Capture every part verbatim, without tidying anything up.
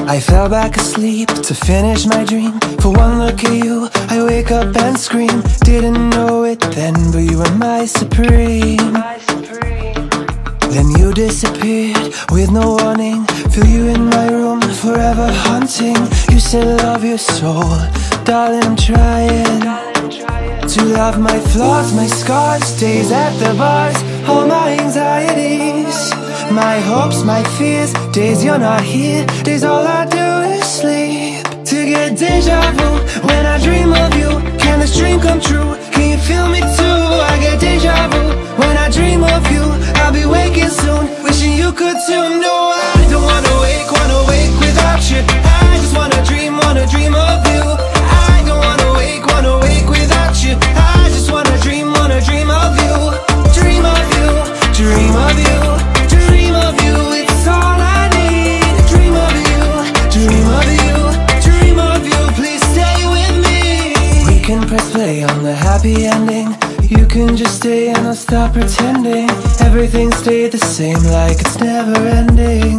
I fell back asleep to finish my dream. For one look at you, I wake up and scream. Didn't know it then, but you were my supreme. Then you disappeared with no warning. Feel you in my room, forever haunting. You said love your soul, darling, I'm trying to love my flaws, my scars, days at the bars, all my anxieties, my hopes, my fears, days you're not here, days all I do is sleep. To get deja vu when I dream of you. Can this dream come true? Can you feel me too? I get deja vu when I dream of you. I'll be waking soon, wishing you could too. No, I don't wanna wake, wanna wake without you. I just wanna dream, wanna dream of you. I don't wanna wake, wanna wake without you. I just wanna dream, wanna dream of you. Dream of you, dream of you, dream of you. It's all I need. Dream of you, dream of you, dream of you. Please stay with me. We can press play on the happy ending. You can just stay and I'll stop pretending. Everything stayed the same, like it's never ending.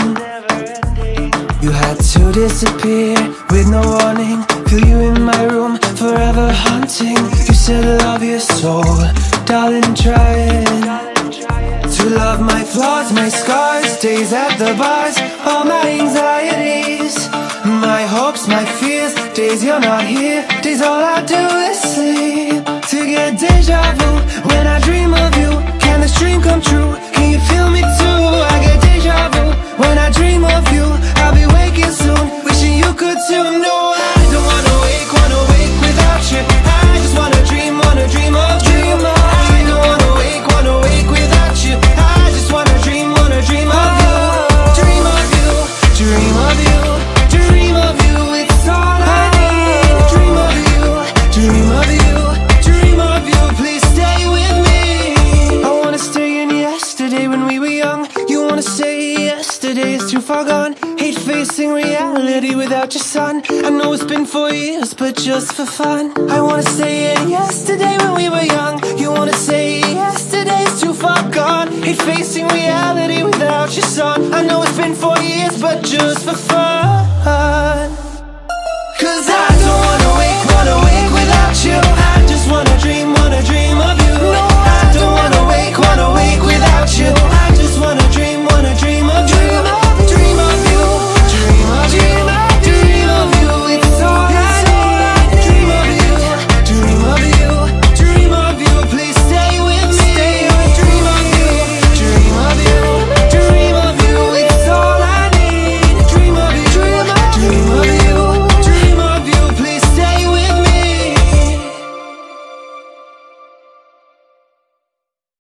You had to disappear with no warning. Feel you in my room, forever haunting. You said love your soul, darling, trying to love my flaws, my scars, days at the bars, all my anxieties, my hopes, my fears, days you're not here, days all I do is sleep. To get deja vu when I dream of you. Can this dream come true? Can you feel me too? I get deja vu when I dream of you. I'll be waking soon, wishing you could too. No, I don't wanna wake, wanna wake without you. I just wanna dream, wanna dream of you. I don't wanna wake, wanna wake without you. I just wanna dream, wanna dream of you. Dream of you, dream of you, dream of you. It's all I need. Dream of you, dream of you, dream of you. Please stay with me. I wanna stay in yesterday when we were young. You wanna say yesterday is too far gone. Hate facing reality without your son. I know it's been four years, but just for fun. I wanna say it yesterday when we were young. You wanna say yesterday's too far gone. Hate facing reality without your son. I know it's been four years, but just for fun.